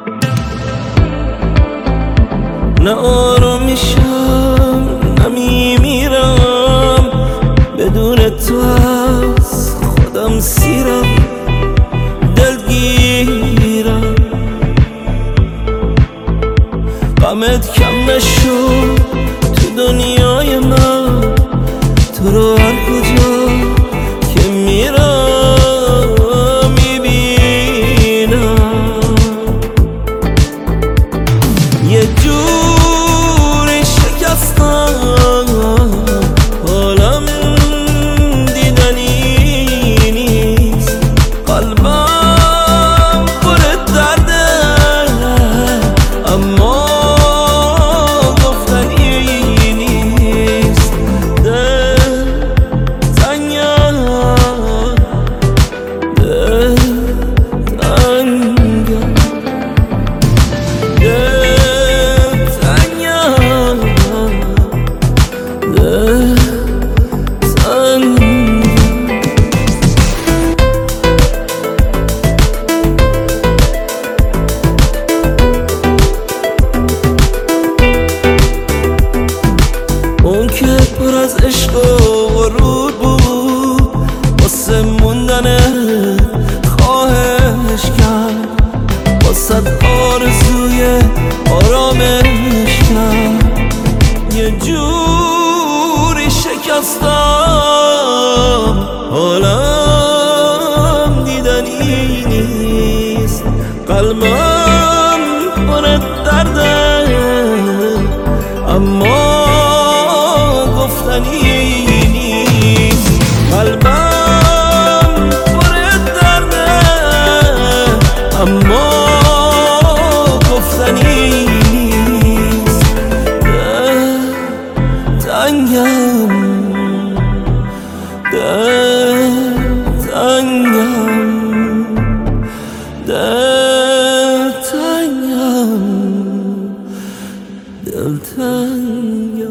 نه آرومیشم نه میمیرم، بدون تو از خودم سیرم، دلگیرم. غمت کم نشد تو دنیای من، تو رو هر کجا که میرم میبینم. یه جوری شکستم حالم دیدنی نیست، قلبم پر درده اما اون که پر از عشق و غرور بود، واسه موندنت خواهش کرد، واسه آرزوی آرامش کرد. یه جوری شکستم حالم دیدنی نیست، قلبم پر درده اما گفتنی نیست. قلبم پر درده اما گفتنی نیست. دلتنگم دلتنگم